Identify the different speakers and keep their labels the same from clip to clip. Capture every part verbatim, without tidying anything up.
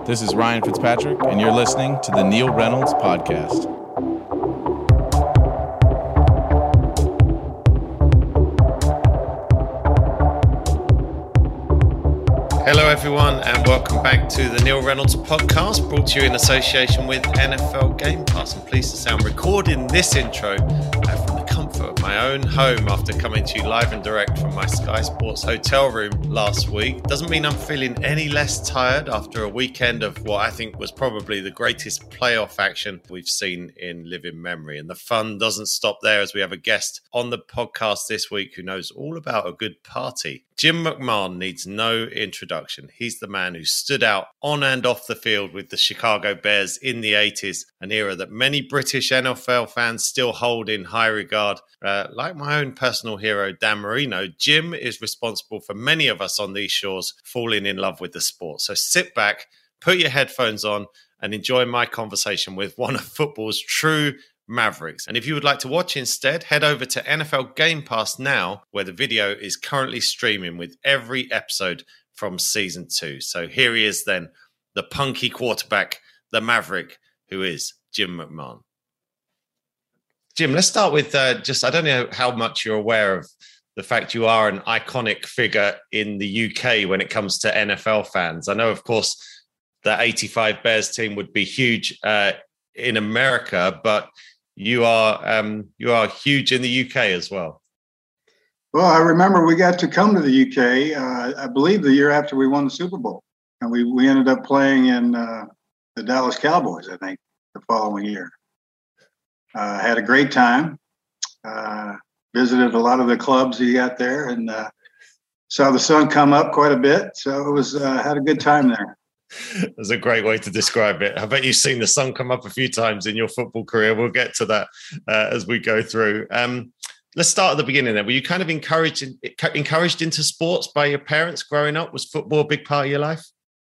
Speaker 1: This is Ryan Fitzpatrick, and you're listening to the Neil Reynolds Podcast.
Speaker 2: Hello everyone, and welcome back to the Neil Reynolds Podcast, brought to you in association with N F L Game Pass. I'm pleased to say I'm recording this intro uh, from the comfort of my own home after coming to you live and direct from my Sky Sports hotel room last week. Doesn't mean I'm feeling any less tired after a weekend of what I think was probably the greatest playoff action we've seen in living memory. And the fun doesn't stop there, as we have a guest on the podcast this week who knows all about a good party. Jim McMahon needs no introduction. He's the man who stood out on and off the field with the Chicago Bears in the eighties, an era that many British N F L fans still hold in high regard. Uh, like my own personal hero, Dan Marino, Jim is responsible for many of us on these shores falling in love with the sport. So sit back, put your headphones on, and enjoy my conversation with one of football's true Mavericks. And if you would like to watch instead, head over to N F L Game Pass now, where the video is currently streaming with every episode from season two. So here he is then, the punky quarterback, the Maverick, who is Jim McMahon. Jim, let's start with uh, just, I don't know how much you're aware of the fact you are an iconic figure in the U K when it comes to N F L fans. I know, of course, the eighty-five Bears team would be huge uh, in America, but You are um, you are huge in the U K as well.
Speaker 3: Well, I remember we got to come to the U K, uh, I believe the year after we won the Super Bowl. And we, we ended up playing in uh, the Dallas Cowboys, I think, the following year. Uh, had a great time. Uh, visited a lot of the clubs you got there and uh, saw the sun come up quite a bit. So it was uh, had a good time there.
Speaker 2: That's a great way to describe it. I bet you've seen the sun come up a few times in your football career. We'll get to that uh, as we go through. Um, let's start at the beginning then. Were you kind of encouraged encouraged into sports by your parents growing up? Was football a big part of your life?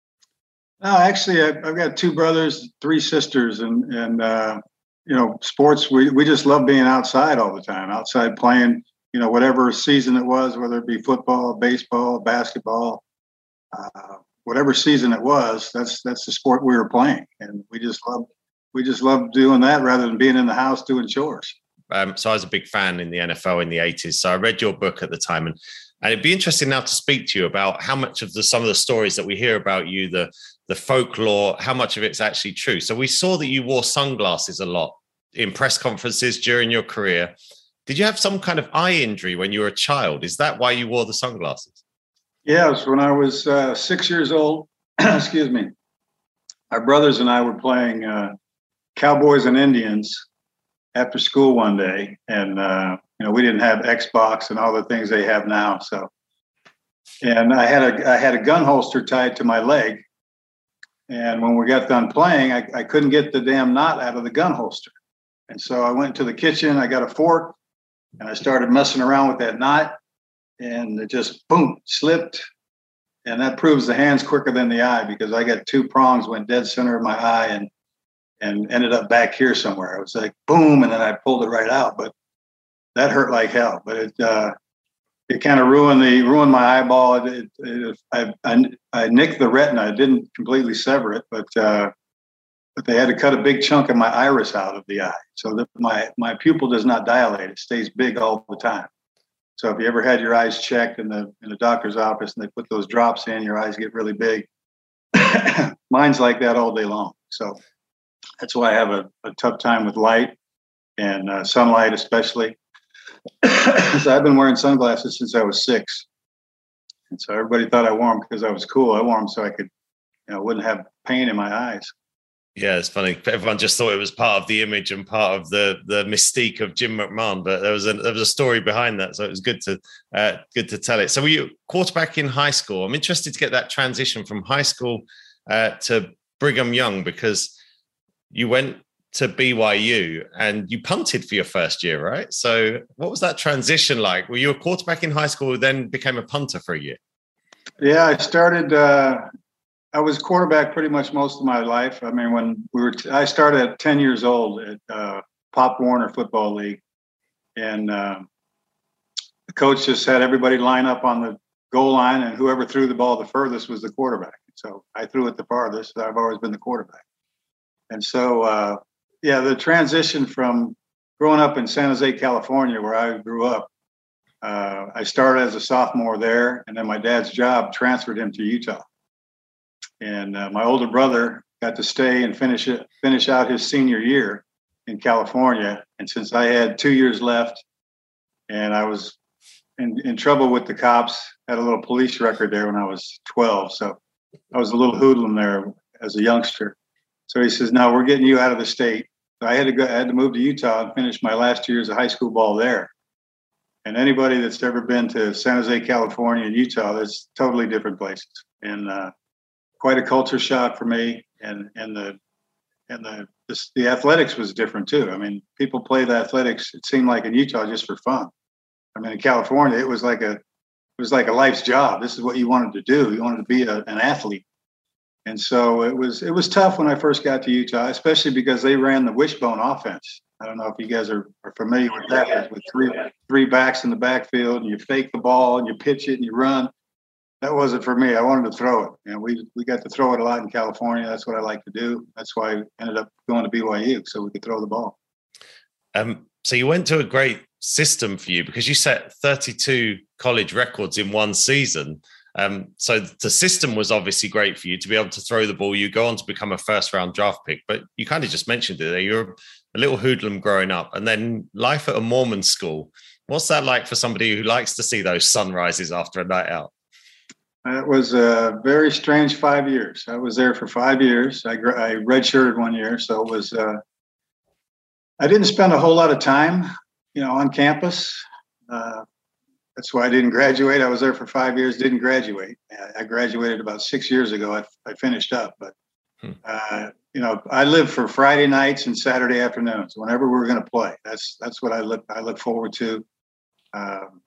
Speaker 3: No, actually, I've got two brothers, three sisters, and and uh, you know, sports. We we just love being outside all the time, outside playing. You know, whatever season it was, whether it be football, baseball, basketball. Uh, Whatever season it was, that's that's the sport we were playing, and we just loved we just loved doing that rather than being in the house doing chores.
Speaker 2: Um, so I was a big fan in the N F L in the eighties. So I read your book at the time, and and it'd be interesting now to speak to you about how much of the some of the stories that we hear about you, the the folklore, how much of it's actually true. So we saw that you wore sunglasses a lot in press conferences during your career. Did you have some kind of eye injury when you were a child? Is that why you wore the sunglasses?
Speaker 3: Yes, when I was uh, six years old, excuse me, our brothers and I were playing uh, Cowboys and Indians after school one day. And, uh, you know, we didn't have Xbox and all the things they have now. So, and I had a, I had a gun holster tied to my leg. And when we got done playing, I, I couldn't get the damn knot out of the gun holster. And so I went to the kitchen, I got a fork, and I started messing around with that knot. And it just, boom, slipped. And that proves the hand's quicker than the eye, because I got two prongs, went dead center of my eye and and ended up back here somewhere. It was like, boom, and then I pulled it right out. But that hurt like hell. But it uh, it kind of ruined the ruined my eyeball. It, it, I, I, I nicked the retina. I didn't completely sever it, but uh, but they had to cut a big chunk of my iris out of the eye. So that my, my pupil does not dilate. It stays big all the time. So if you ever had your eyes checked in the in the doctor's office and they put those drops in, your eyes get really big. Mine's like that all day long. So that's why I have a, a tough time with light and uh, sunlight, especially. So I've been wearing sunglasses since I was six. And so everybody thought I wore them because I was cool. I wore them so I could, you know, wouldn't have pain in my eyes.
Speaker 2: Yeah, it's funny. Everyone just thought it was part of the image and part of the the mystique of Jim McMahon, but there was a there was a story behind that, so it was good to uh, good to tell it. So, were you quarterback in high school? I'm interested to get that transition from high school uh, to Brigham Young, because you went to B Y U and you punted for your first year, right? So, what was that transition like? Were you a quarterback in high school, then became a punter for a year?
Speaker 3: Yeah, I started. Uh... I was quarterback pretty much most of my life. I mean, when we were, t- I started at ten years old at uh, Pop Warner Football League, and uh, the coach just had everybody line up on the goal line, and whoever threw the ball the furthest was the quarterback. So I threw it the farthest. So I've always been the quarterback. And so, uh, yeah, the transition from growing up in San Jose, California, where I grew up, uh, I started as a sophomore there, and then my dad's job transferred him to Utah. And uh, my older brother got to stay and finish it, finish out his senior year in California. And since I had two years left, and I was in, in trouble with the cops, had a little police record there when I was twelve. So I was a little hoodlum there as a youngster. So he says, "No, we're getting you out of the state." So I had to go. I had to move to Utah and finish my last years of high school ball there. And anybody that's ever been to San Jose, California, and Utah, that's totally different places, and uh, quite a culture shock for me. And and the and the this, the athletics was different too. I mean, people play the athletics. It seemed like in Utah just for fun. I mean, in California, it was like a it was like a life's job. This is what you wanted to do. You wanted to be a, an athlete. And so it was it was tough when I first got to Utah, especially because they ran the wishbone offense. I don't know if you guys are, are familiar with that, with three three backs in the backfield, and you fake the ball and you pitch it and you run. That wasn't for me. I wanted to throw it. And we we got to throw it a lot in California. That's what I like to do. That's why I ended up going to B Y U, so we could throw the ball.
Speaker 2: Um, so you went to a great system for you because you set thirty-two college records in one season. Um, so the system was obviously great for you to be able to throw the ball. You go on to become a first round draft pick, but you kind of just mentioned it there. You're a little hoodlum growing up, and then life at a Mormon school. What's that like for somebody who likes to see those sunrises after a night out?
Speaker 3: It was a very strange five years. I was there for five years. I, I redshirted one year. So it was, uh, I didn't spend a whole lot of time, you know, on campus. Uh, That's why I didn't graduate. I was there for five years, didn't graduate. I graduated about six years ago. I, I finished up, but, uh, you know, I live for Friday nights and Saturday afternoons, whenever we're going to play. That's that's what I look I look forward to. Um,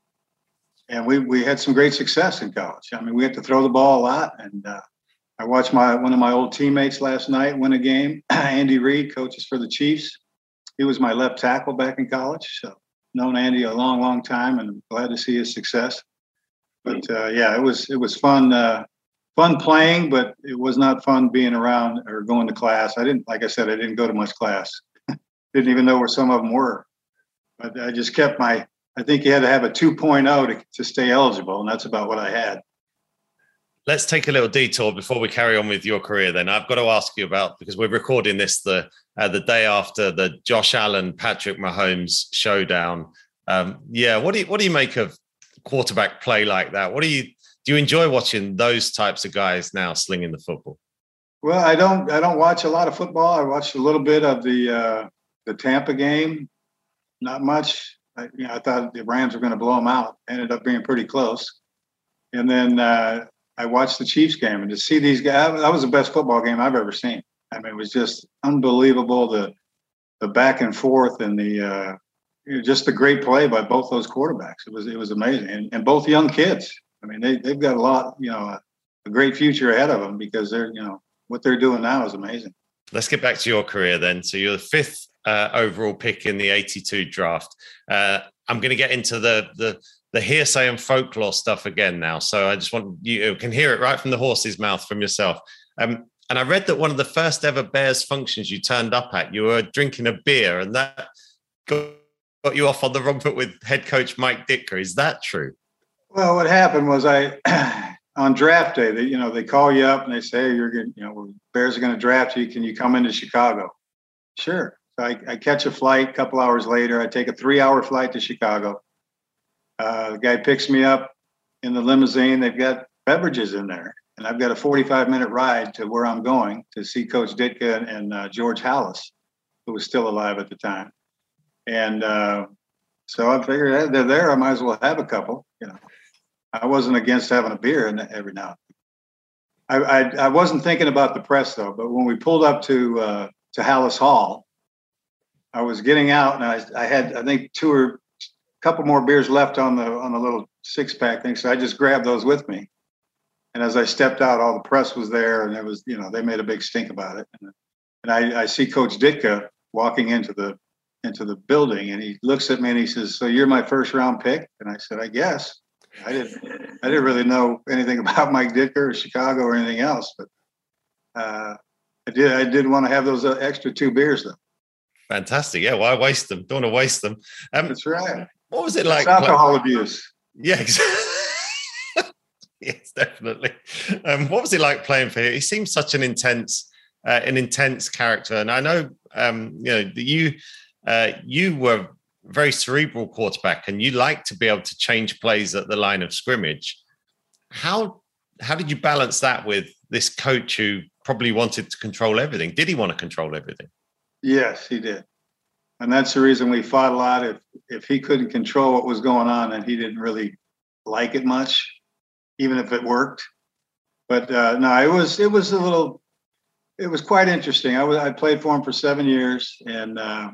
Speaker 3: and we we had some great success in college. I mean, we had to throw the ball a lot. And uh, I watched my one of my old teammates last night win a game. Andy Reid, coaches for the Chiefs. He was my left tackle back in college. So known Andy a long, long time, and I'm glad to see his success. But uh, yeah, it was it was fun, uh, fun playing, but it was not fun being around or going to class. I didn't, like I said, I didn't go to much class. Didn't even know where some of them were. But I just kept my. I think you had to have a two point oh to to stay eligible, and that's about what I had.
Speaker 2: Let's take a little detour before we carry on with your career. Then I've got to ask you about, because we're recording this the uh, the day after the Josh Allen Patrick Mahomes showdown. Um, yeah, what do you what do you make of quarterback play like that? What do you do? You enjoy watching those types of guys now slinging the football?
Speaker 3: Well, I don't I don't watch a lot of football. I watched a little bit of the uh, the Tampa game, not much. I, you know, I thought the Rams were going to blow them out. Ended up being pretty close, and then. Uh, I watched the Chiefs game, and to see these guys, that was the best football game I've ever seen. I mean, it was just unbelievable, the the back and forth and the uh, you know, just the great play by both those quarterbacks. It was it was amazing, and, and both young kids. I mean, they they've got a lot, you know, a, a great future ahead of them because they're you know what they're doing now is amazing.
Speaker 2: Let's get back to your career then. So you're the fifth uh, overall pick in the eighty-two draft. Uh, I'm going to get into the the. the hearsay and folklore stuff again now. So I just want you can hear it right from the horse's mouth from yourself. Um, and I read that one of the first ever Bears functions you turned up at, you were drinking a beer, and that got, got you off on the wrong foot with head coach Mike Ditka. Is that true?
Speaker 3: Well, what happened was I, on draft day, they, you know, they call you up and they say, hey, you're good. You know, Bears are going to draft you. Can you come into Chicago? Sure. So I, I catch a flight a couple hours later. I take a three hour flight to Chicago. Uh, the guy picks me up in the limousine. They've got beverages in there, and I've got a forty-five minute ride to where I'm going to see Coach Ditka and, and uh, George Halas, who was still alive at the time. And uh, so I figured hey, they're there. I might as well have a couple. You know, I wasn't against having a beer every now and then. I, I, I wasn't thinking about the press though. But when we pulled up to uh, to Halas Hall, I was getting out, and I, I had I think two or couple more beers left on the on the little six pack thing, so I just grabbed those with me. And as I stepped out, all the press was there, and it was you know they made a big stink about it. And, and I, I see Coach Ditka walking into the into the building, and he looks at me and he says, "So you're my first round pick?" And I said, "I guess." I didn't, I didn't really know anything about Mike Ditka or Chicago or anything else, but uh, I did, I did want to have those uh, extra two beers though.
Speaker 2: Fantastic. Yeah. Why waste them? Don't want to waste them. Um,
Speaker 3: That's right.
Speaker 2: What was it like?
Speaker 3: That's alcohol
Speaker 2: like,
Speaker 3: abuse.
Speaker 2: Yeah. Yes, definitely. Um, what was it like playing for him? He seems such an intense, uh, an intense character. And I know, um, you know, that you, uh, you were a very cerebral quarterback, and you like to be able to change plays at the line of scrimmage. How how did you balance that with this coach who probably wanted to control everything? Did he want to control everything?
Speaker 3: Yes, he did. And that's the reason we fought a lot. If if he couldn't control what was going on, and he didn't really like it much, even if it worked. But uh, no, it was it was a little, it was quite interesting. I was I played for him for seven years, and uh,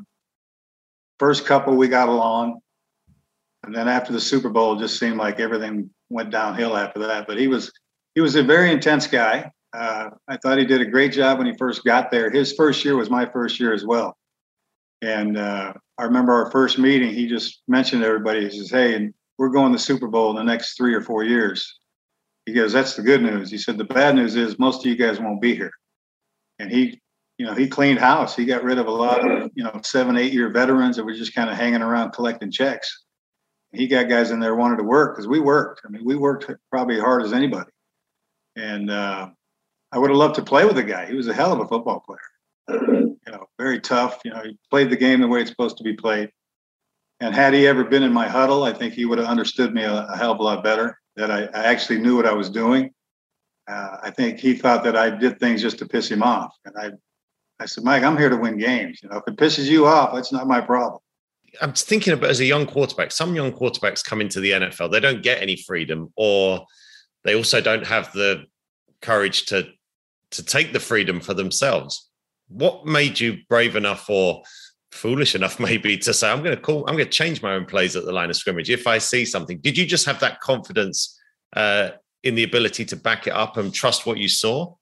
Speaker 3: first couple we got along, and then after the Super Bowl, it just seemed like everything went downhill after that. But he was he was a very intense guy. Uh, I thought he did a great job when he first got there. His first year was my first year as well. And uh, I remember our first meeting, he just mentioned to everybody, he says, hey, and we're going to the Super Bowl in the next three or four years. He goes, that's the good news. He said, the bad news is most of you guys won't be here. And he, you know, he cleaned house. He got rid of a lot of, you know, seven, eight year veterans that were just kind of hanging around collecting checks. He got guys in there who wanted to work because we worked. I mean, we worked probably as hard as anybody. And uh, I would have loved to play with the guy. He was a hell of a football player. You know, very tough. You know, he played the game the way it's supposed to be played. And had he ever been in my huddle, I think he would have understood me a, a hell of a lot better, that I, I actually knew what I was doing. Uh, I think he thought that I did things just to piss him off. And I I said, Mike, I'm here to win games. You know, if it pisses you off, that's not my problem.
Speaker 2: I'm thinking about as a young quarterback, some young quarterbacks come into the N F L, they don't get any freedom, or they also don't have the courage to, to take the freedom for themselves. What made you brave enough or foolish enough maybe to say, I'm going to call, I'm going to change my own plays at the line of scrimmage if I see something? Did you just have that confidence uh, in the ability to back it up and trust what you saw?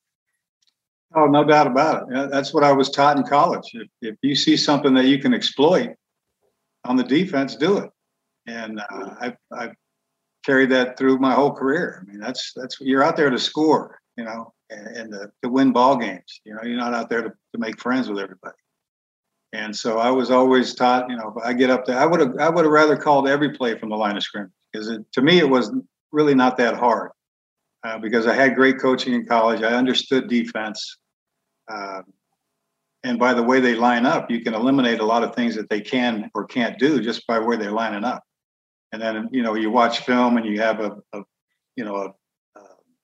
Speaker 3: Oh, no doubt about it. That's what I was taught in college. If, if you see something that you can exploit on the defense, do it. And uh, I've, I've carried that through my whole career. I mean, that's, that's, you're out there to score, you know, and, and to, to win ball games. You know, you're not out there to, to make friends with everybody. And so I was always taught, you know, if I get up there, I would have, I would have rather called every play from the line of scrimmage, because it, to me, it was really not that hard uh, because I had great coaching in college. I understood defense. Uh, and by the way they line up, you can eliminate a lot of things that they can or can't do just by where they're lining up. And then, you know, you watch film and you have a, a you know, a,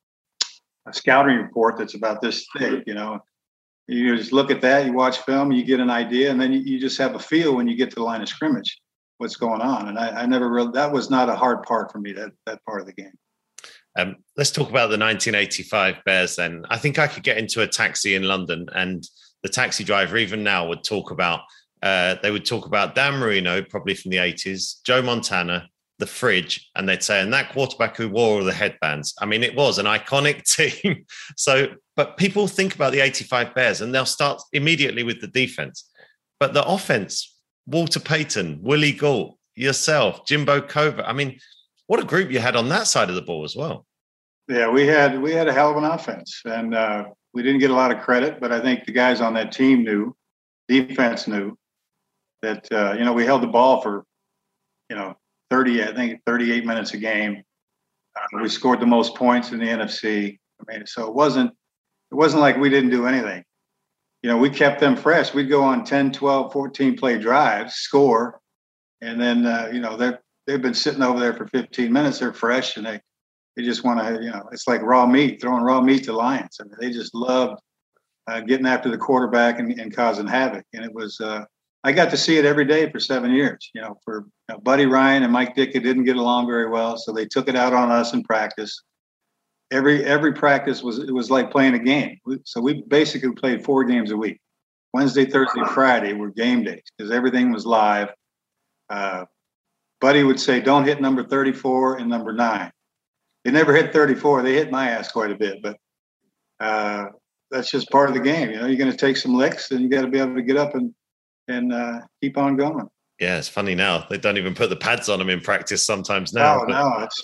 Speaker 3: a scouting report that's about this thick, you know. You just look at that, you watch film, you get an idea, and then you, you just have a feel when you get to the line of scrimmage, what's going on. And I, I never really, that was not a hard part for me, that, that part of the game.
Speaker 2: Um, let's talk about the nineteen eighty-five Bears then. I think I could get into a taxi in London, and the taxi driver even now would talk about, uh, they would talk about Dan Marino, probably from the eighties, Joe Montana, the Fridge, and they'd say, and that quarterback who wore all the headbands. I mean, it was an iconic team. So, but people think about the eighty-five Bears and they'll start immediately with the defense. But the offense, Walter Payton, Willie Gault, yourself, Jimbo Covert. I mean, what a group you had on that side of the ball as well.
Speaker 3: Yeah, we had we had a hell of an offense, and uh, we didn't get a lot of credit, but I think the guys on that team knew, defense knew, that, uh, you know, we held the ball for, you know, thirty, I think thirty-eight minutes a game. Uh, we scored the most points in the N F C. I mean, so it wasn't, it wasn't like we didn't do anything. You know, we kept them fresh. We'd go on ten, twelve, fourteen play drives, score. And then, uh, you know, they're, they've been sitting over there for fifteen minutes. They're fresh and they, they just want to, you know, it's like raw meat, throwing raw meat to lions. I mean, they just loved uh, getting after the quarterback and, and causing havoc. And it was, uh, I got to see it every day for seven years. You know, for you know, Buddy Ryan and Mike Ditka didn't get along very well, so they took it out on us in practice. Every every practice was it was like playing a game. We, so we basically played four games a week. Wednesday, Thursday, Friday were game days because everything was live. Uh, Buddy would say, "Don't hit number thirty-four and number nine." They never hit thirty-four. They hit my ass quite a bit, but uh, that's just part of the game. You know, you're going to take some licks, and you got to be able to get up and and uh, keep on going.
Speaker 2: Yeah, it's funny now. They don't even put the pads on them in practice sometimes now.
Speaker 3: No,
Speaker 2: but...
Speaker 3: no, it's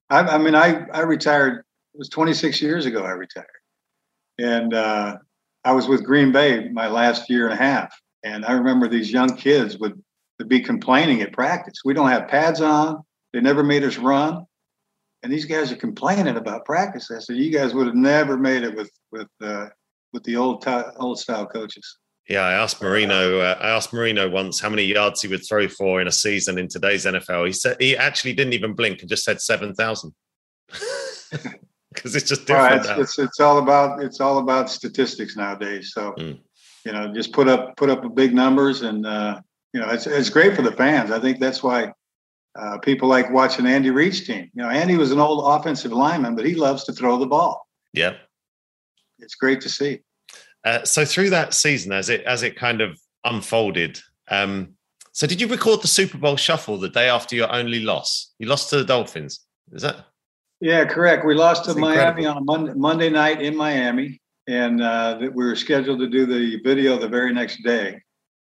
Speaker 3: I, I mean, I, I retired, it was twenty-six years ago I retired. And uh, I was with Green Bay my last year and a half. And I remember these young kids would, would be complaining at practice. We don't have pads on. They never made us run. And these guys are complaining about practice. I said, you guys would have never made it with with uh, with the old t- old style coaches.
Speaker 2: Yeah, I asked Marino. Uh, I asked Marino once how many yards he would throw for in a season in today's N F L. He said he actually didn't even blink and just said seven thousand. Because it's just different.
Speaker 3: Well, it's, it's it's all about it's all about statistics nowadays. So mm. you know, just put up put up big numbers, and uh, you know, it's it's great for the fans. I think that's why. Uh, people like watching Andy Reid's team. You know, Andy was an old offensive lineman, but he loves to throw the ball.
Speaker 2: Yeah,
Speaker 3: it's great to see.
Speaker 2: Uh, so through that season, as it as it kind of unfolded, um, so did you record the Super Bowl shuffle the day after your only loss? You lost to the Dolphins. Is that?
Speaker 3: Yeah, correct. We lost to
Speaker 2: That's
Speaker 3: Miami
Speaker 2: incredible.
Speaker 3: on a Monday, Monday night in Miami, and uh, we were scheduled to do the video the very next day.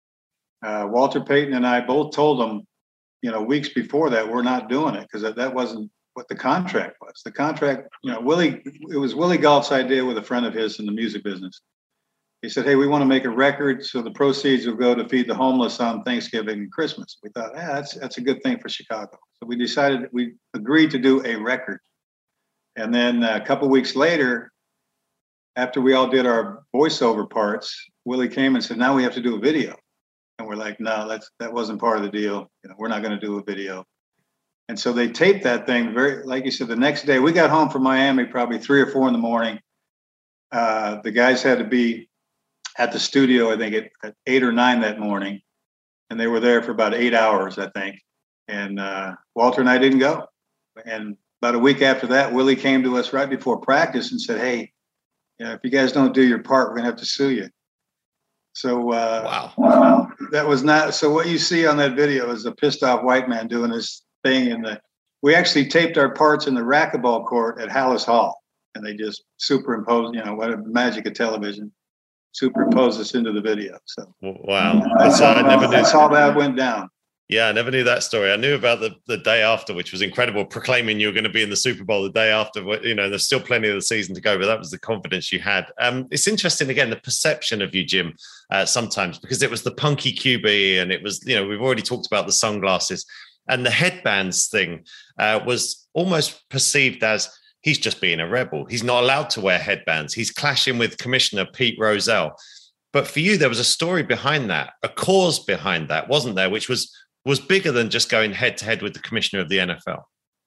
Speaker 3: Uh, Walter Payton and I both told them, you know, weeks before that, we're not doing it because that, that wasn't what the contract was. The contract, you know, Willie, it was Willie Galt's idea with a friend of his in the music business. He said, hey, we want to make a record so the proceeds will go to feed the homeless on Thanksgiving and Christmas. We thought, yeah, that's that's a good thing for Chicago. So we decided, we agreed to do a record. And then a couple of weeks later, after we all did our voiceover parts, Willie came and said, now we have to do a video. And we're like, no, that's that wasn't part of the deal. You know, we're not going to do a video. And so they taped that thing very, like you said, the next day. We got home from Miami probably three or four in the morning. Uh, the guys had to be at the studio, I think, at, at eight or nine that morning. And they were there for about eight hours, I think. And uh, Walter and I didn't go. And about a week after that, Willie came to us right before practice and said, hey, you know, if you guys don't do your part, we're going to have to sue you. So uh, wow, that was not. So what you see on that video is a pissed off white man doing his thing. In the, we actually taped our parts in the racquetball court at Hallis Hall, and they just superimposed, you know, what a magic of television, superimposed us into the video. So
Speaker 2: wow,
Speaker 3: that's,
Speaker 2: that's,
Speaker 3: how,
Speaker 2: I never knew.
Speaker 3: that's how that went down.
Speaker 2: Yeah, I never knew that story. I knew about the, the day after, which was incredible, proclaiming you were going to be in the Super Bowl the day after. You know, there's still plenty of the season to go, but that was the confidence you had. Um, it's interesting, again, the perception of you, Jim, uh, sometimes, because it was the punky Q B and it was, you know, we've already talked about the sunglasses and the headbands thing uh, was almost perceived as he's just being a rebel. He's not allowed to wear headbands. He's clashing with Commissioner Pete Rozelle. But for you, there was a story behind that, a cause behind that, wasn't there, which was was bigger than just going head to head with the commissioner of the N F L.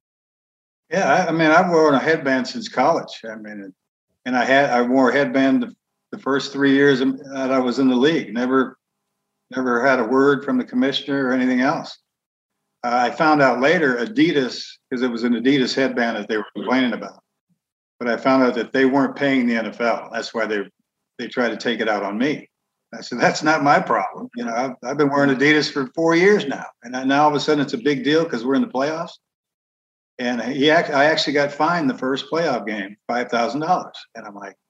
Speaker 3: Yeah, I, I mean, I've worn a headband since college. I mean, and I had I wore a headband the, the first three years that I was in the league. Never, never had a word from the commissioner or anything else. Uh, I found out later Adidas, because it was an Adidas headband that they were complaining about. But I found out that they weren't paying the N F L. That's why they they tried to take it out on me. I said, that's not my problem. You know, I've, I've been wearing Adidas for four years now. And I, now all of a sudden it's a big deal because we're in the playoffs. And he, act, I actually got fined the first playoff game, five thousand dollars. And I'm like,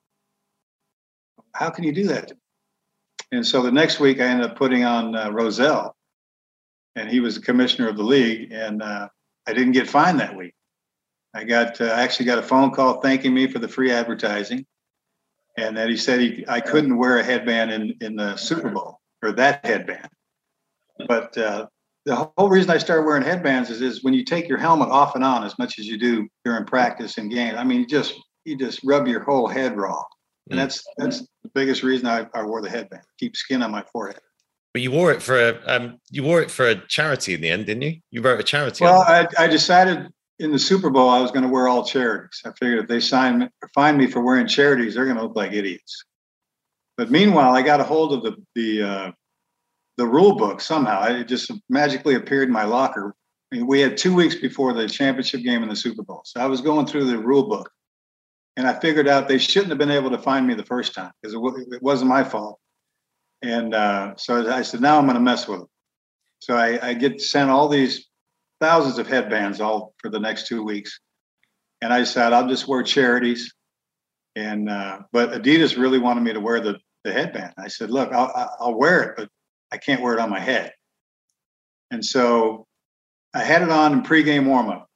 Speaker 3: how can you do that to me? And so the next week I ended up putting on uh, Rozelle, and he was the commissioner of the league. And uh, I didn't get fined that week. I got, uh, I actually got a phone call thanking me for the free advertising. And that he said he, I couldn't wear a headband in, in the Super Bowl, or that headband. But uh, the whole reason I started wearing headbands is, is when you take your helmet off and on as much as you do during practice and game. I mean, you just you just rub your whole head raw, and that's that's the biggest reason I, I wore the headband. Keep skin on my forehead.
Speaker 2: But you wore it for a um, you wore it for a charity in the end, didn't you? You wrote a charity.
Speaker 3: Well, I, I decided. In the Super Bowl, I was going to wear all charities. I figured if they sign or find me for wearing charities, they're going to look like idiots. But meanwhile, I got a hold of the the uh, the rule book somehow. It just magically appeared in my locker. I mean, we had two weeks before the championship game in the Super Bowl, so I was going through the rule book, and I figured out they shouldn't have been able to find me the first time because it, w- it wasn't my fault. And uh, so I said, now I'm going to mess with them. So I, I get sent all these thousands of headbands all for the next two weeks. And I said, I'll just wear charities. And, uh, but Adidas really wanted me to wear the, the headband. I said, look, I'll, I'll wear it, but I can't wear it on my head. And so I had it on in pregame warmup.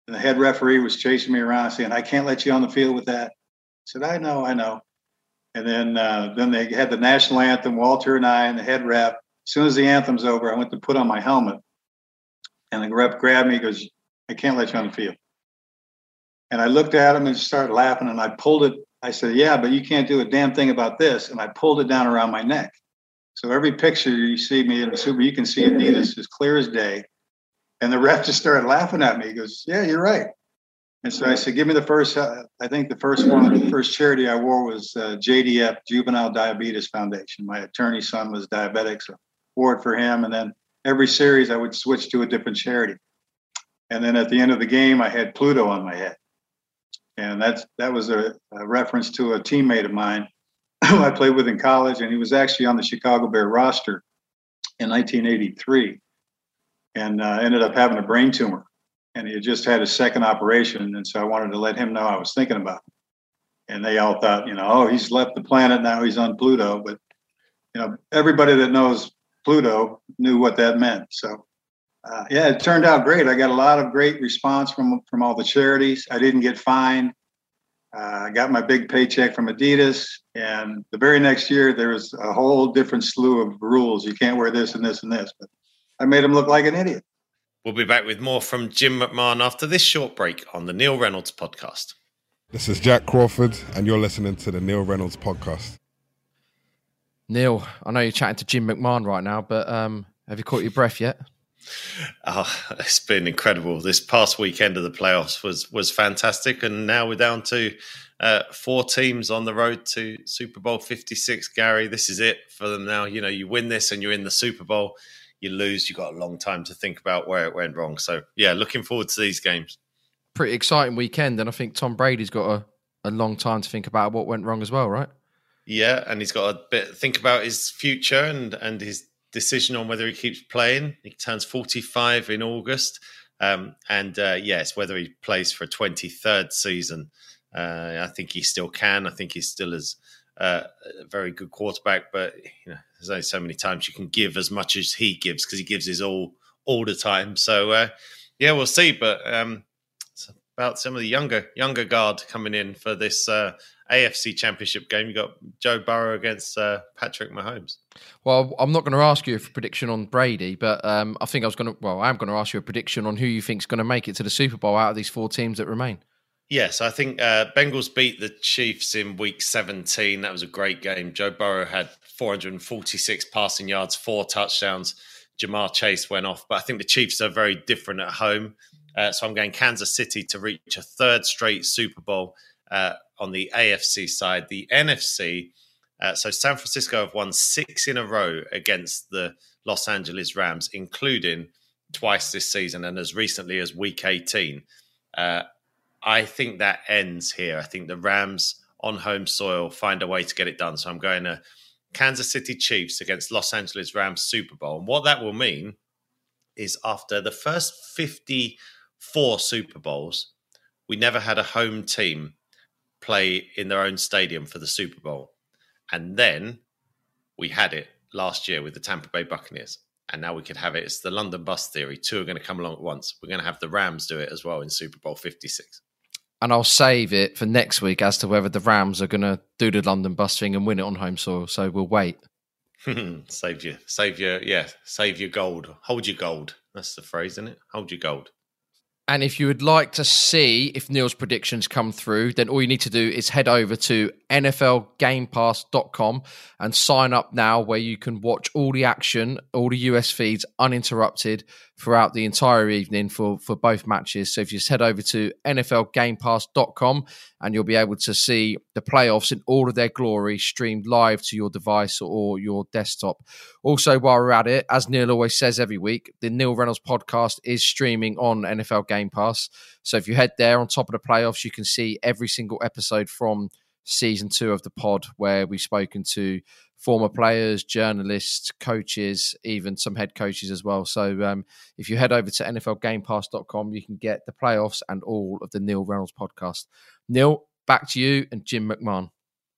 Speaker 3: And the head referee was chasing me around saying, I can't let you on the field with that. I said, I know, I know. And then uh, then they had the national anthem, Walter and I and the head ref. As soon as the anthem's over, I went to put on my helmet. And the ref grabbed me and goes, I can't let you on the field. And I looked at him and started laughing. And I pulled it. I said, yeah, but you can't do a damn thing about this. And I pulled it down around my neck. So every picture you see me in the Super, you can see Adidas as clear as day. And the ref just started laughing at me. He goes, yeah, you're right. And so I said, give me the first, uh, I think the first one, the first charity I wore was uh, J D F, Juvenile Diabetes Foundation. My attorney's son was diabetic, so I wore it for him. And then every series I would switch to a different charity. And then at the end of the game, I had Pluto on my head. And that's that was a, a reference to a teammate of mine who I played with in college. And he was actually on the Chicago Bear roster in nineteen eighty-three and uh, ended up having a brain tumor. And he had just had his second operation. And so I wanted to let him know I was thinking about him. And they all thought, you know, oh, he's left the planet. Now he's on Pluto. But, you know, everybody that knows Pluto knew what that meant. So, uh, yeah, it turned out great. I got a lot of great response from, from all the charities. I didn't get fined. Uh, I got my big paycheck from Adidas. And the very next year, there was a whole different slew of rules. You can't wear this and this and this. But I made him look like an idiot.
Speaker 2: We'll be back with more from Jim McMahon after this short break on the Neil Reynolds Podcast.
Speaker 4: This is Jack Crawford, and you're listening to the Neil Reynolds Podcast.
Speaker 5: Neil, I know you're chatting to Jim McMahon right now, but um, have you caught your breath yet?
Speaker 2: Oh, it's been incredible. This past weekend of the playoffs was was fantastic, and now we're down to uh, four teams on the road to Super Bowl fifty-six. Gary, this is it for them now. You know, you win this and you're in the Super Bowl. You lose, you've got a long time to think about where it went wrong. So, yeah, looking forward to these games.
Speaker 5: Pretty exciting weekend, and I think Tom Brady's got a, a long time to think about what went wrong as well, right?
Speaker 2: Yeah, and he's got a bit think about his future and, and his decision on whether he keeps playing. He turns forty-five in August. Um, and, uh, yeah, it's whether he plays for a twenty-third season. Uh, I think he still can. I think he still is uh, a very good quarterback, but you know, there's only so many times you can give as much as he gives because he gives his all all the time. So uh, yeah, we'll see. But um, it's about some of the younger younger guard coming in for this uh, A F C Championship game. You got Joe Burrow against uh, Patrick Mahomes.
Speaker 5: Well, I'm not going to ask you a prediction on Brady, but um, I think I was going to. Well, I am going to ask you a prediction on who you think is going to make it to the Super Bowl out of these four teams that remain.
Speaker 2: Yes, I think uh, Bengals beat the Chiefs in week seventeen. That was a great game. Joe Burrow had four hundred forty-six passing yards, four touchdowns. Jamar Chase went off. But I think the Chiefs are very different at home. Uh, so I'm going Kansas City to reach a third straight Super Bowl uh, on the A F C side. The N F C, uh, so San Francisco have won six in a row against the Los Angeles Rams, including twice this season and as recently as week eighteen. Uh, I think that ends here. I think the Rams on home soil find a way to get it done. So I'm going to Kansas City Chiefs against Los Angeles Rams Super Bowl. And what that will mean is after the first fifty-four Super Bowls, we never had a home team play in their own stadium for the Super Bowl. And then we had it last year with the Tampa Bay Buccaneers. And now we could have it. It's the London bus theory. Two are going to come along at once. We're going to have the Rams do it as well in Super Bowl fifty-six.
Speaker 5: And I'll save it for next week as to whether the Rams are going to do the London bus thing and win it on home soil. So we'll wait.
Speaker 2: save your, save your, yeah, save your gold. Hold your gold. That's the phrase, isn't it? Hold your gold.
Speaker 5: And if you would like to see if Neil's predictions come through, then all you need to do is head over to N F L Game Pass dot com and sign up now, where you can watch all the action, all the U S feeds uninterrupted throughout the entire evening for, for both matches. So if you just head over to N F L Game Pass dot com and you'll be able to see the playoffs in all of their glory streamed live to your device or your desktop. Also, while we're at it, as Neil always says every week, the Neil Reynolds podcast is streaming on N F L Game Pass. So if you head there on top of the playoffs, you can see every single episode from season two of the pod, where we've spoken to former players, journalists, coaches, even some head coaches as well. So um, if you head over to N F L Game Pass dot com, you can get the playoffs and all of the Neil Reynolds podcast. Neil, back to you and Jim McMahon.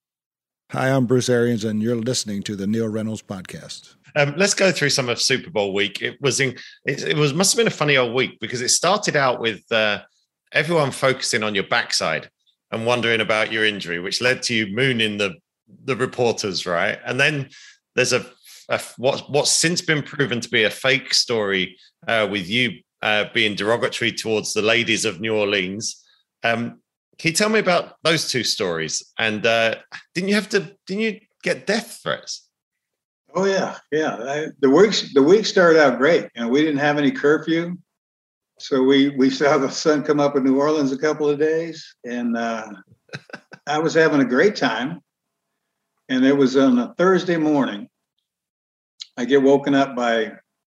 Speaker 6: Hi, I'm Bruce Arians, and you're listening to the Neil Reynolds Podcast.
Speaker 2: Um, let's go through some of Super Bowl week. It was in, it, it was must have been a funny old week because it started out with uh, everyone focusing on your backside and wondering about your injury, which led to you mooning the the reporters, right? And then there's a, a what what's since been proven to be a fake story uh, with you uh, being derogatory towards the ladies of New Orleans. Um, can you tell me about those two stories? And uh, didn't you have to? Didn't you get death threats?
Speaker 3: Oh yeah, yeah. I, the weeks the week started out great. You know, we didn't have any curfew, so we we saw the sun come up in New Orleans a couple of days, and uh, I was having a great time. And it was on a Thursday morning. I get woken up by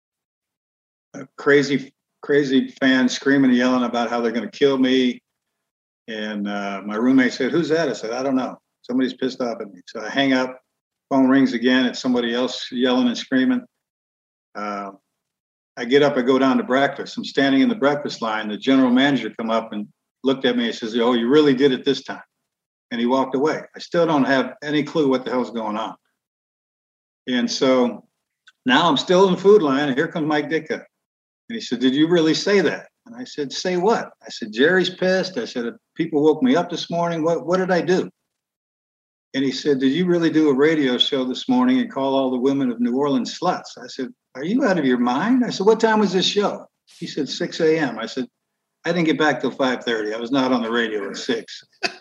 Speaker 3: a crazy, crazy fans screaming and yelling about how they're going to kill me. And uh, my roommate said, "Who's that?" I said, "I don't know. Somebody's pissed off at me." So I hang up. Phone rings again. It's somebody else yelling and screaming. Uh, I get up. I go down to breakfast. I'm standing in the breakfast line. The general manager come up and looked at me and says, "Oh, you really did it this time." And he walked away. I still don't have any clue what the hell's going on. And so now I'm still in the food line, and here comes Mike Ditka. And he said, "Did you really say that?" And I said, "Say what?" I said, "Jerry's pissed." I said, "People woke me up this morning. What, what did I do?" And he said, "Did you really do a radio show this morning and call all the women of New Orleans sluts?" I said, "Are you out of your mind?" I said, "What time was this show?" He said, six a.m. I said, "I didn't get back till five thirty. I was not on the radio at six."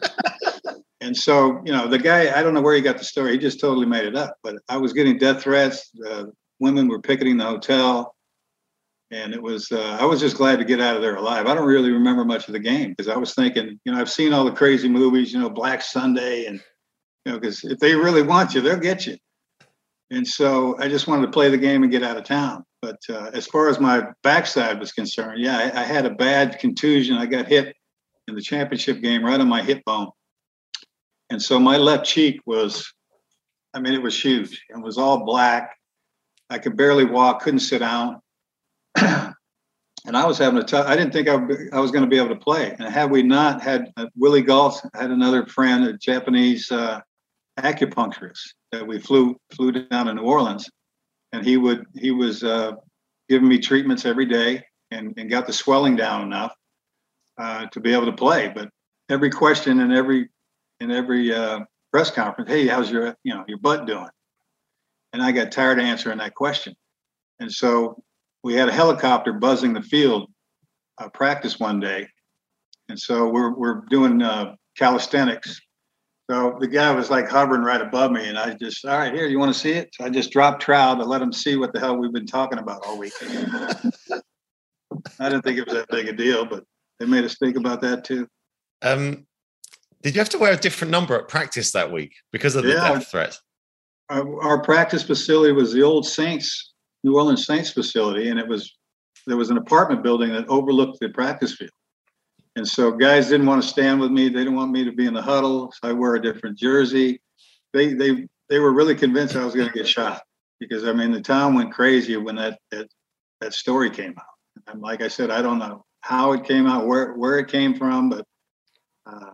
Speaker 3: And so, you know, the guy, I don't know where he got the story. He just totally made it up. But I was getting death threats. Uh, women were picketing the hotel. And it was, uh, I was just glad to get out of there alive. I don't really remember much of the game because I was thinking, you know, I've seen all the crazy movies, you know, Black Sunday. And, you know, because if they really want you, they'll get you. And so I just wanted to play the game and get out of town. But uh, as far as my backside was concerned, yeah, I, I had a bad contusion. I got hit in the championship game right on my hip bone. And so my left cheek was, I mean, it was huge. It was all black. I could barely walk, couldn't sit down. And I was having a tough, I didn't think I, I was going to be able to play. And had we not had uh, Willie Galt, had another friend, a Japanese uh, acupuncturist that we flew flew down to New Orleans. And he would, he was uh, giving me treatments every day and, and got the swelling down enough uh, to be able to play. But every question and every, in every uh, press conference, "Hey, how's your, you know, your butt doing?" And I got tired of answering that question. And so we had a helicopter buzzing the field uh, practice one day. And so we're, we're doing uh, calisthenics. So the guy was like hovering right above me. And I just, "All right, here, you want to see it?" So I just dropped trowel to let him see what the hell we've been talking about all week. I didn't think it was that big a deal, but they made us think about that too.
Speaker 2: Um, Did you have to wear a different number at practice that week because of the
Speaker 3: Yeah.
Speaker 2: death threat?
Speaker 3: Our, our practice facility was the old Saints, New Orleans Saints facility, and it was there was an apartment building that overlooked the practice field. And so guys didn't want to stand with me. They didn't want me to be in the huddle. So I wear a different jersey. They they they were really convinced I was going to get shot because, I mean, the town went crazy when that that, that story came out. And like I said, I don't know how it came out, where where it came from, but uh,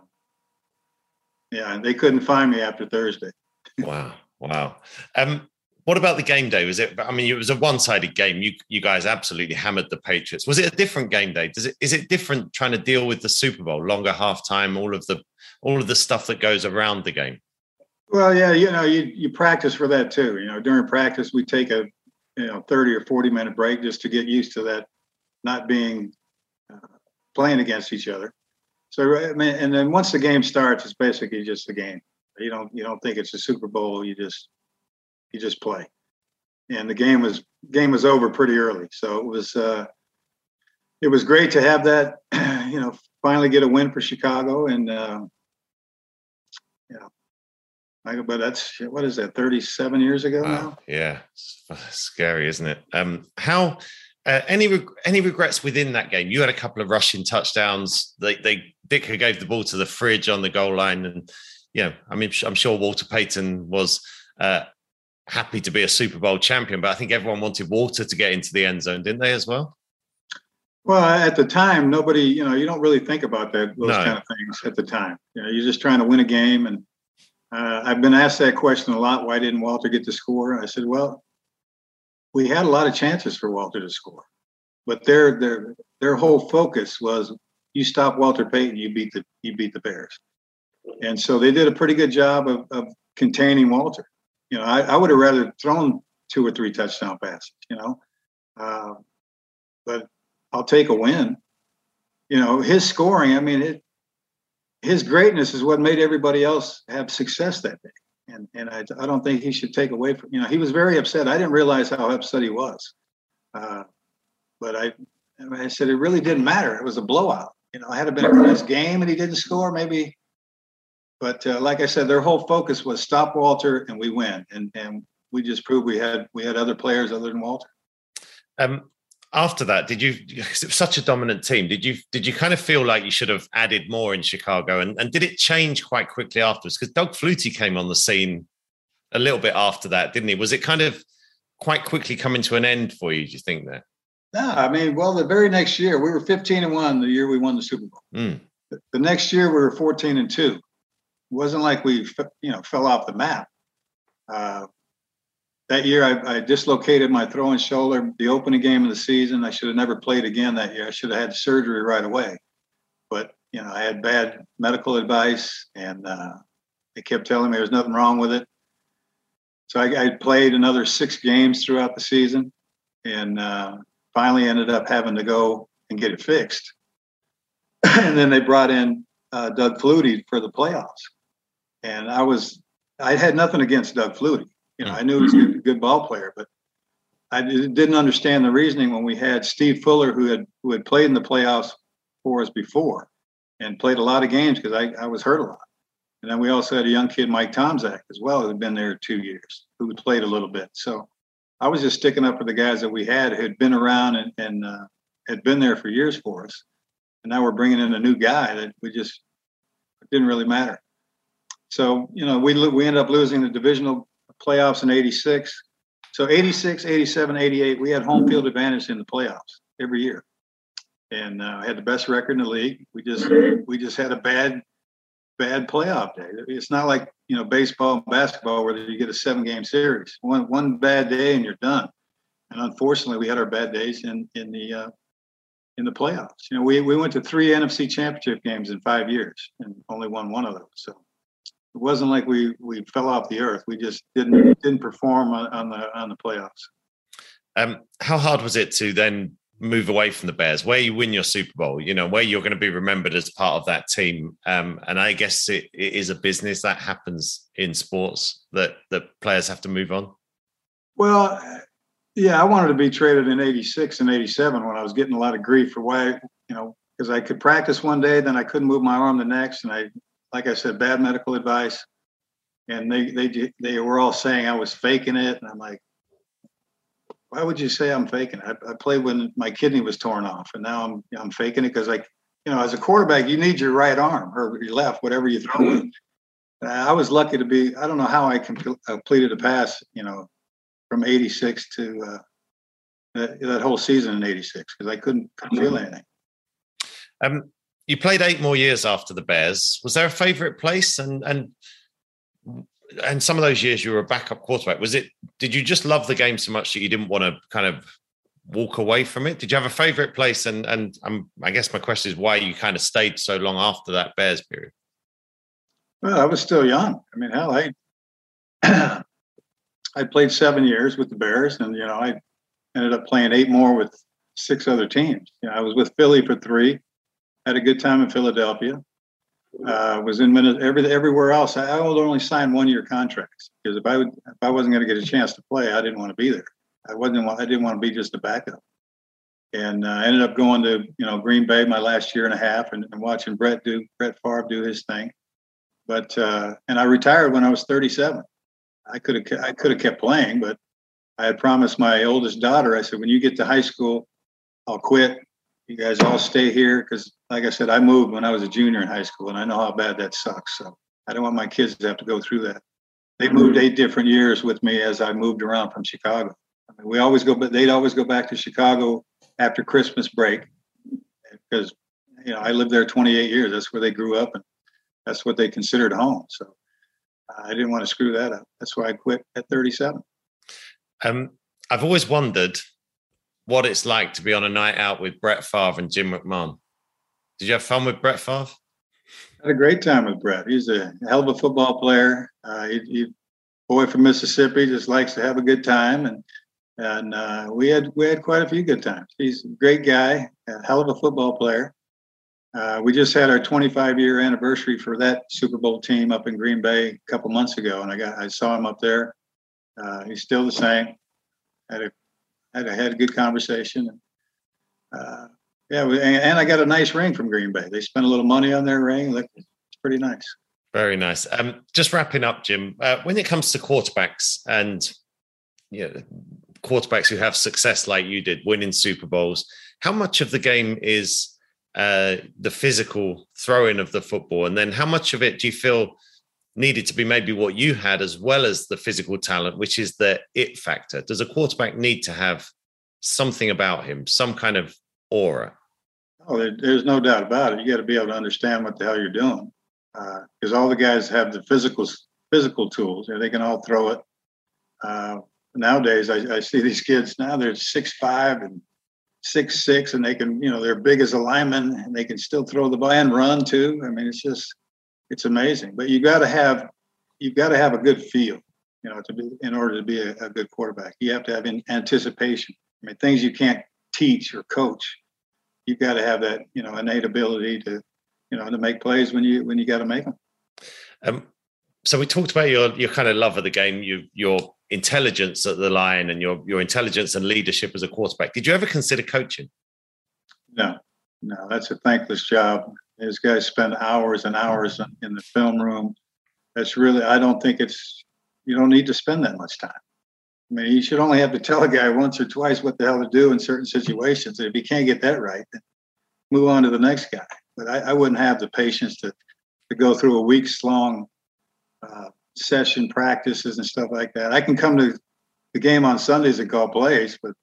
Speaker 3: yeah, and they couldn't find me after Thursday.
Speaker 2: Wow. Wow. Um, what about the game day? Was it, I mean, it was a one-sided game. You you guys absolutely hammered the Patriots. Was it a different game day? Does it, is it different trying to deal with the Super Bowl, longer halftime, all of the, all of the stuff that goes around the game?
Speaker 3: Well, yeah, you know, you, you practice for that too. You know, during practice, we take a, you know, thirty or forty minute break just to get used to that, not being uh, playing against each other. So, I mean, and then once the game starts, it's basically just a game. You don't, you don't think it's a Super Bowl. You just, you just play. And the game was, game was over pretty early. So it was, uh, it was great to have that, you know, finally get a win for Chicago. And, uh, yeah, I, but that's, what is that, thirty-seven years ago
Speaker 2: Wow.
Speaker 3: now?
Speaker 2: Yeah. It's scary, isn't it? Um, how, Uh, any any regrets within that game? You had a couple of rushing touchdowns. They they Ditka gave the ball to the fridge on the goal line, and you know, I mean, I'm sure Walter Payton was uh, happy to be a Super Bowl champion, but I think everyone wanted Walter to get into the end zone, didn't they, as well?
Speaker 3: Well, at the time, nobody, you know, you don't really think about that those
Speaker 2: No.
Speaker 3: kind of things at the time. You know, you're just trying to win a game, and uh, I've been asked that question a lot. Why didn't Walter get to score? And I said, well, we had a lot of chances for Walter to score, but their their their whole focus was you stop Walter Payton, you beat the you beat the Bears. And so they did a pretty good job of, of containing Walter. You know, I, I would have rather thrown two or three touchdown passes, you know, uh, but I'll take a win. You know, his scoring, I mean, it, his greatness is what made everybody else have success that day. And and I, I don't think he should take away from, you know, he was very upset. I didn't realize how upset he was. Uh, but I, I said, it really didn't matter. It was a blowout. You know, had it been a close game and he didn't score, maybe. But uh, like I said, their whole focus was stop Walter and we win. And and we just proved we had we had other players other than Walter.
Speaker 2: Um, after that, did you? It was such a dominant team. Did you? Did you kind of feel like you should have added more in Chicago? And and did it change quite quickly afterwards? Because Doug Flutie came on the scene a little bit after that, didn't he? Was it kind of quite quickly coming to an end for you? Do you think that?
Speaker 3: No, I mean, well, the very next year we were fifteen and one. The year we won the Super Bowl.
Speaker 2: Mm.
Speaker 3: The, the next year we were fourteen and two. It wasn't like we, you know, fell off the map. Uh, that year I, I dislocated my throwing shoulder. The opening game of the season, I should have never played again that year. I should have had surgery right away. But you know, I had bad medical advice, and uh, they kept telling me there was nothing wrong with it. So I, I played another six games throughout the season, and uh, finally ended up having to go and get it fixed. And then they brought in uh, Doug Flutie for the playoffs. And I was, I had nothing against Doug Flutie. You know, I knew he was a good ball player, but I didn't understand the reasoning when we had Steve Fuller, who had who had played in the playoffs for us before and played a lot of games because I, I was hurt a lot. And then we also had a young kid, Mike Tomczak, as well, who had been there two years, who had played a little bit. So I was just sticking up for the guys that we had who had been around and, and uh, had been there for years for us. And now we're bringing in a new guy that we just, it didn't really matter. So, you know, we we ended up losing the divisional playoffs in eighty-six. So eighty-six, eighty-seven, eighty-eight, we had home field advantage in the playoffs every year. And uh, had the best record in the league. We just we just had a bad, bad playoff day. It's not like, you know, baseball and basketball where you get a seven-game series. One one bad day and you're done. And unfortunately, we had our bad days in in the uh, in the playoffs. You know, we we went to three N F C championship games in five years and only won one of those. So it wasn't like we we fell off the earth. We just didn't didn't perform on, on the on the playoffs.
Speaker 2: Um, how hard was it to then move away from the Bears, where you win your Super Bowl, you know, where you're going to be remembered as part of that team? Um, and I guess it, it is a business that happens in sports that that players have to move on. Well,
Speaker 3: yeah, I wanted to be traded in eighty-six and eighty-seven when I was getting a lot of grief for why, you know, because I could practice one day, then I couldn't move my arm the next, and I. Like I said, bad medical advice, and they they they were all saying I was faking it, and I'm like, why would you say I'm faking it? I, I played when my kidney was torn off, and now I'm I'm faking it because, like, you know, as a quarterback, you need your right arm or your left, whatever you throw with. I was lucky to be. I don't know how I completed a pass, you know, from eighty-six to uh, that, that whole season in eighty-six because I couldn't, couldn't feel anything.
Speaker 2: Um. You played eight more years after the Bears. Was there a favorite place? And and and some of those years you were a backup quarterback. Was it? Did you just love the game so much that you didn't want to kind of walk away from it? Did you have a favorite place? And and um, I guess my question is why you kind of stayed so long after that Bears period.
Speaker 3: Well, I was still young. I mean, hell, I I played seven years with the Bears, and you know, I ended up playing eight more with six other teams. You know, I was with Philly for three. Had a good time in Philadelphia. Uh, was in Minnesota, every, everywhere else. I, I would only sign one-year contracts because if I would, if I wasn't going to get a chance to play, I didn't want to be there. I wasn't. I didn't want to be just a backup. And I uh, ended up going to you know Green Bay my last year and a half, and, and watching Brett do Brett Favre do his thing. But uh, and I retired when I was thirty-seven. I could have I could have kept playing, but I had promised my oldest daughter. I said, when you get to high school, I'll quit. You guys all stay here because, like I said, I moved when I was a junior in high school, and I know how bad that sucks. So I don't want my kids to have to go through that. They moved eight different years with me as I moved around from Chicago. I mean, we always go, but they'd always go back to Chicago after Christmas break because you know I lived there twenty-eight years. That's where they grew up, and that's what they considered home. So uh, I didn't want to screw that up. That's why I quit at thirty-seven.
Speaker 2: Um, I've always wondered what it's like to be on a night out with Brett Favre and Jim McMahon. Did you have fun with Brett Favre?
Speaker 3: Had a great time with Brett. He's a hell of a football player. Uh, he, he, boy from Mississippi, just likes to have a good time, and and uh, we had we had quite a few good times. He's a great guy, a hell of a football player. Uh, we just had our twenty-five year anniversary for that Super Bowl team up in Green Bay a couple months ago, and I got I saw him up there. Uh, he's still the same. Had a had a had a good conversation. And, uh, yeah, we, and, and I got a nice ring from Green Bay. They spent a little money on their ring. Look, it's pretty nice.
Speaker 2: Very nice. Um, just wrapping up, Jim. Uh, when it comes to quarterbacks and you know, quarterbacks who have success like you did, winning Super Bowls, how much of the game is uh, the physical throwing of the football, and then how much of it do you feel needed to be maybe what you had as well as the physical talent, which is the it factor? Does a quarterback need to have something about him, some kind of aura?
Speaker 3: Oh, there, there's no doubt about it. You got to be able to understand what the hell you're doing, because uh, all the guys have the physical physical tools. You know, they can all throw it. Uh, nowadays, I, I see these kids now. They're six five and six six, and they can, you know, they're big as a lineman, and they can still throw the ball and run too. I mean, it's just it's amazing. But you got to have you've got to have a good feel, you know, to be in order to be a, a good quarterback. You have to have in, anticipation. I mean, things you can't teach or coach. You've got to have that, you know, innate ability to, you know, to make plays when you when you got to make them.
Speaker 2: Um, so we talked about your your kind of love of the game, you, your intelligence at the line, and your your intelligence and leadership as a quarterback. Did you ever consider coaching?
Speaker 3: No, no, that's a thankless job. These guys spend hours and hours in the film room. That's really, I don't think it's, you don't need to spend that much time. I mean, you should only have to tell a guy once or twice what the hell to do in certain situations. And if you can't get that right, then move on to the next guy. But I, I wouldn't have the patience to, to go through a week's long uh, session practices and stuff like that. I can come to the game on Sundays and call plays, but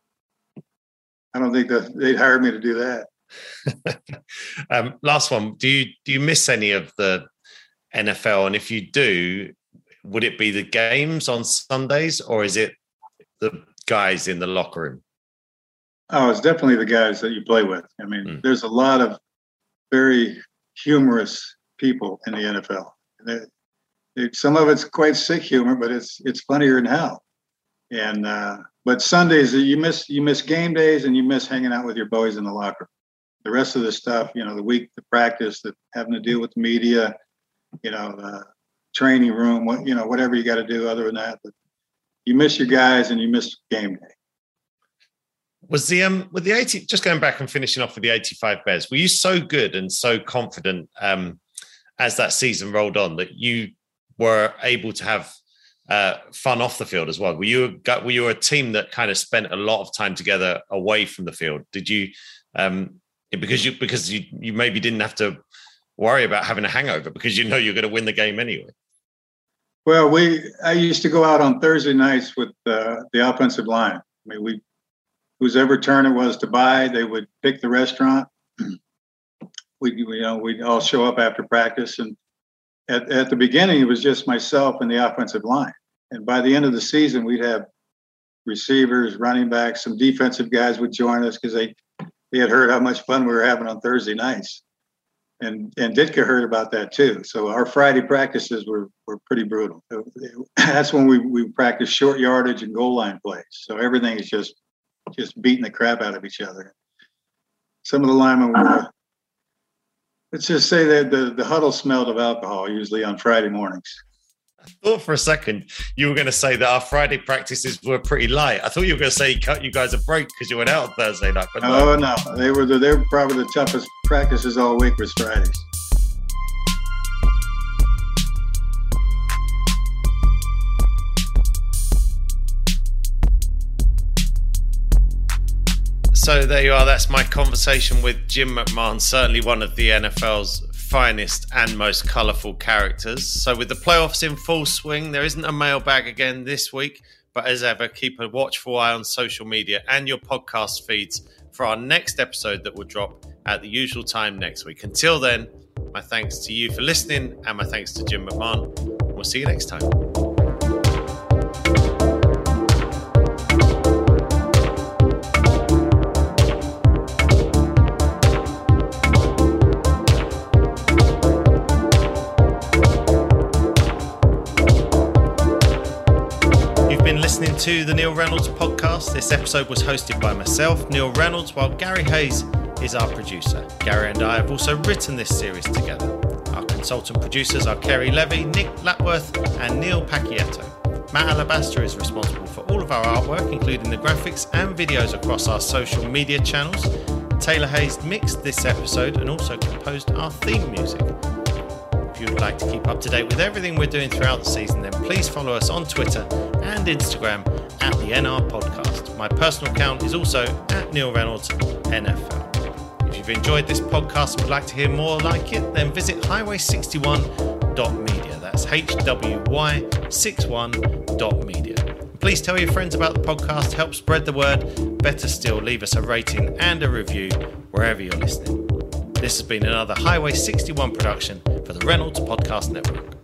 Speaker 3: I don't think that they'd hire me to do that.
Speaker 2: um, last one. Do you do you miss any of the N F L? And if you do, would it be the games on Sundays, or is it the guys in the locker room?
Speaker 3: Oh, it's definitely the guys that you play with. I mean, mm. there's a lot of very humorous people in the N F L. It, it, some of it's quite sick humor, but it's it's funnier than hell. And uh, but Sundays you miss you miss game days, and you miss hanging out with your boys in the locker room. The rest of the stuff, you know, the week, the practice, that having to do with the media, you know, the training room, what you know, whatever you got to do other than that. But you miss your guys, and you miss game day.
Speaker 2: Was the um with the eighty, just going back and finishing off with the eighty-five Bears, were you so good and so confident um as that season rolled on that you were able to have uh, fun off the field as well? Were you were you a team that kind of spent a lot of time together away from the field? Did you um because you because you you maybe didn't have to worry about having a hangover because you know you're going to win the game anyway?
Speaker 3: Well, we I used to go out on Thursday nights with uh, the offensive line. I mean, we whose ever turn it was to buy, they would pick the restaurant. We, you know, we'd all show up after practice, and at, at the beginning, it was just myself and the offensive line. And by the end of the season, we'd have receivers, running backs, some defensive guys would join us because they, they had heard how much fun we were having on Thursday nights. And and Ditka heard about that too. So our Friday practices were were pretty brutal. That's when we, we practiced short yardage and goal line plays. So everything is just just beating the crap out of each other. Some of the linemen were, let's just say that the, the huddle smelled of alcohol usually on Friday mornings.
Speaker 2: I thought for a second you were going to say that our Friday practices were pretty light. I thought you were going to say you cut you guys a break because you went out on Thursday night. But no,
Speaker 3: oh, no. They were, the, they were probably the toughest practices all week was Fridays.
Speaker 2: So there you are. That's my conversation with Jim McMahon, certainly one of the N F L's finest and most colourful characters. So with the playoffs in full swing, there isn't a mailbag again this week, but as ever, keep a watchful eye on social media and your podcast feeds for our next episode that will drop at the usual time next week. Until then, my thanks to you for listening, and my thanks to Jim McMahon. We'll see you next time. You've been listening to the Neil Reynolds podcast. This episode was hosted by myself, Neil Reynolds, while Gary Hayes is our producer. Gary and I have also written this series together. Our consultant producers are Kerry Levy, Nick Lapworth and Neil Pacchietto. Matt Alabaster is responsible for all of our artwork, including the graphics and videos across our social media channels. Taylor Hayes mixed this episode and also composed our theme music. If you would like to keep up to date with everything we're doing throughout the season, then please follow us on Twitter and Instagram at the N R Podcast. My personal account is also at Neil Reynolds N F L. If you've enjoyed this podcast and would like to hear more like it, then visit highway sixty-one dot media. That's H W Y sixty-one dot media. Please tell your friends about the podcast, help spread the word. Better still, leave us a rating and a review wherever you're listening. This has been another Highway sixty-one production for the Reynolds Podcast Network.